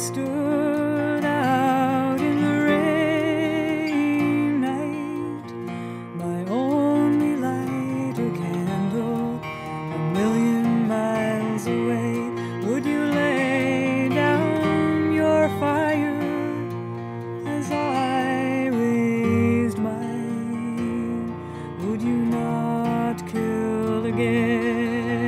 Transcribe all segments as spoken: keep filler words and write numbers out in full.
stood out in the rain night, my only light or candle, a million miles away, would you lay down your fire as I raised mine? Would you not kill again?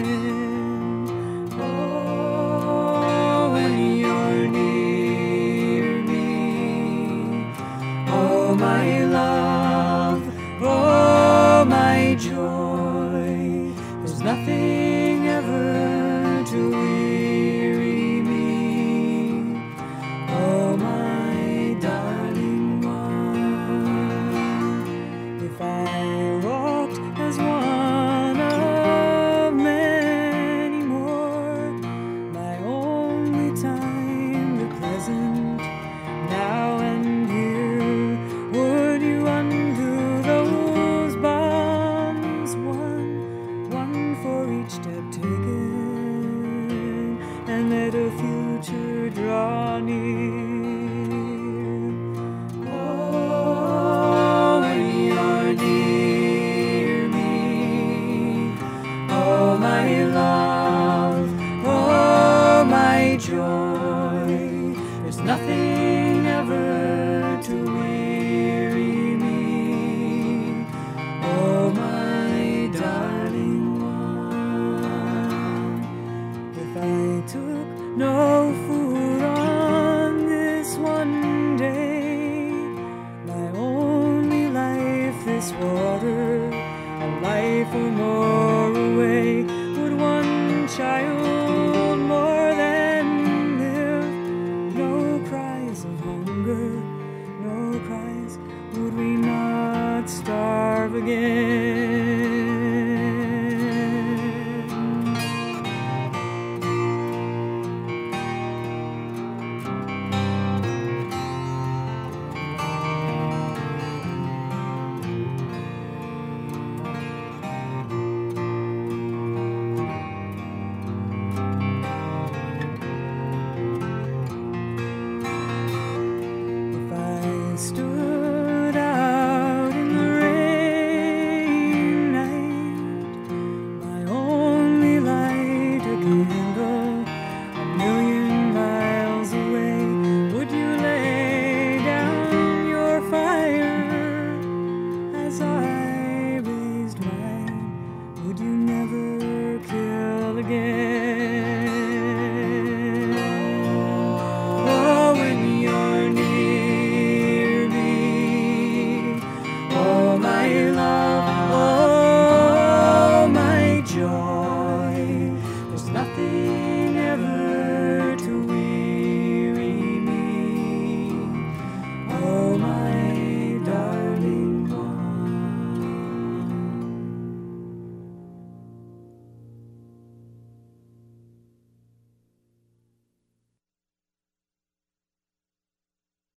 Oh, when you're near me, oh my love, oh my joy, there's nothing ever to weary me, oh my darling one. If I walked as one of many more, my only time, the present, now and here, would you undo those bonds, one, one for each step taken, and let a future draw near? Oh, when you're near me, oh my love, oh my joy, there's nothing ever to weary me, oh my darling one. If I took no food on this one day, my only life this water, a life or more away, would one child more than live? No cries of hunger, no cries, would we not starve again?